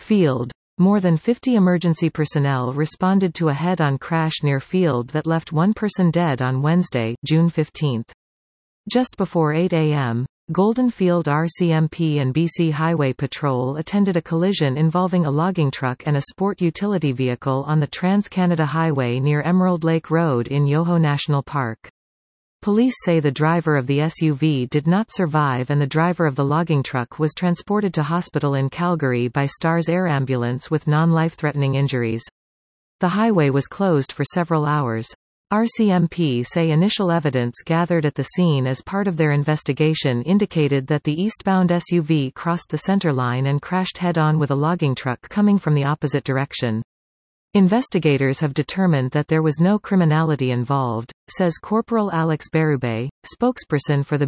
Field. More than 50 emergency personnel responded to a head-on crash near Field that left one person dead on Wednesday, June 15. Just before 8 a.m., Golden Field RCMP and BC Highway Patrol attended a collision involving a logging truck and a sport utility vehicle on the Trans-Canada Highway near Emerald Lake Road in Yoho National Park. Police say the driver of the SUV did not survive and the driver of the logging truck was transported to hospital in Calgary by Stars Air Ambulance with non-life-threatening injuries. The highway was closed for several hours. RCMP say initial evidence gathered at the scene as part of their investigation indicated that the eastbound SUV crossed the center line and crashed head-on with a logging truck coming from the opposite direction. Investigators have determined that there was no criminality involved, says Corporal Alex Berube, spokesperson for the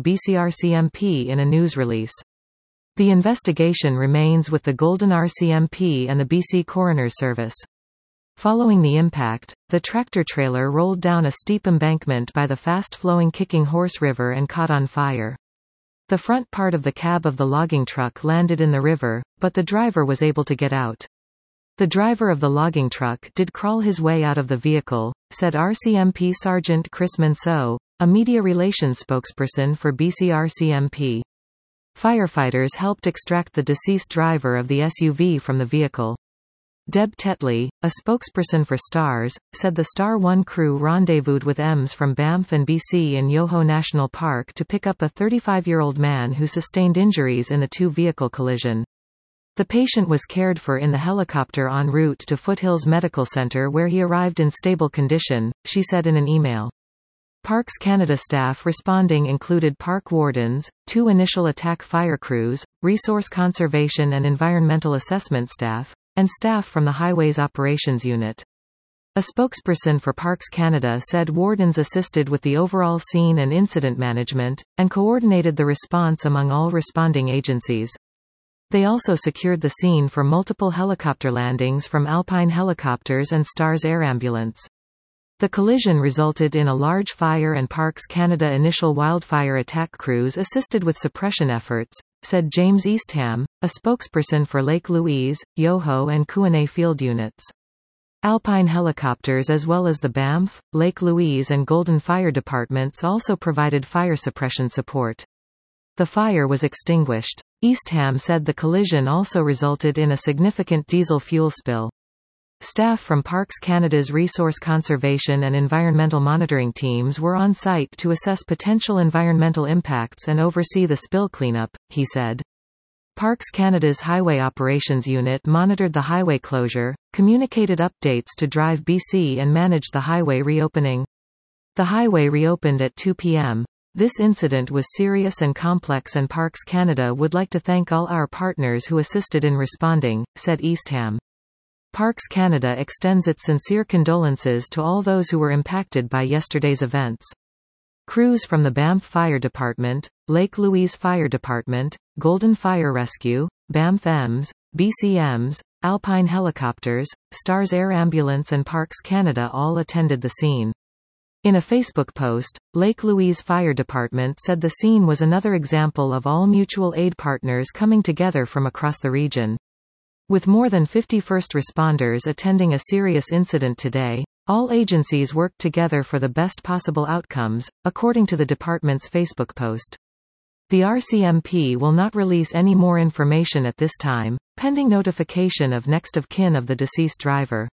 BCRCMP in a news release. The investigation remains with the Golden RCMP and the BC Coroner's Service. Following the impact, the tractor-trailer rolled down a steep embankment by the fast-flowing Kicking Horse River and caught on fire. The front part of the cab of the logging truck landed in the river, but the driver was able to get out. The driver of the logging truck did crawl his way out of the vehicle, said RCMP Sergeant Chris Manceau, a media relations spokesperson for BCRCMP. Firefighters helped extract the deceased driver of the SUV from the vehicle. Deb Tetley, a spokesperson for STARS, said the Star One crew rendezvoused with EMS from Banff and BC in Yoho National Park to pick up a 35-year-old man who sustained injuries in the two-vehicle collision. The patient was cared for in the helicopter en route to Foothills Medical Center where he arrived in stable condition, she said in an email. Parks Canada staff responding included park wardens, 2 initial attack fire crews, resource conservation and environmental assessment staff, and staff from the Highways Operations Unit. A spokesperson for Parks Canada said wardens assisted with the overall scene and incident management, and coordinated the response among all responding agencies. They also secured the scene for multiple helicopter landings from Alpine Helicopters and Stars Air Ambulance. The collision resulted in a large fire and Parks Canada initial wildfire attack crews assisted with suppression efforts, said James Eastham, a spokesperson for Lake Louise, Yoho and Kootenay field units. Alpine Helicopters as well as the Banff, Lake Louise and Golden Fire Departments also provided fire suppression support. The fire was extinguished. Eastham said the collision also resulted in a significant diesel fuel spill. Staff from Parks Canada's Resource Conservation and Environmental Monitoring teams were on site to assess potential environmental impacts and oversee the spill cleanup, he said. Parks Canada's Highway Operations Unit monitored the highway closure, communicated updates to Drive BC and managed the highway reopening. The highway reopened at 2 p.m. This incident was serious and complex and Parks Canada would like to thank all our partners who assisted in responding, said Eastham. Parks Canada extends its sincere condolences to all those who were impacted by yesterday's events. Crews from the Banff Fire Department, Lake Louise Fire Department, Golden Fire Rescue, Banff EMS, BC EMS, Alpine Helicopters, Stars Air Ambulance and Parks Canada all attended the scene. In a Facebook post, Lake Louise Fire Department said the scene was another example of all mutual aid partners coming together from across the region. With more than 50 first responders attending a serious incident today, all agencies worked together for the best possible outcomes, according to the department's Facebook post. The RCMP will not release any more information at this time, pending notification of next of kin of the deceased driver.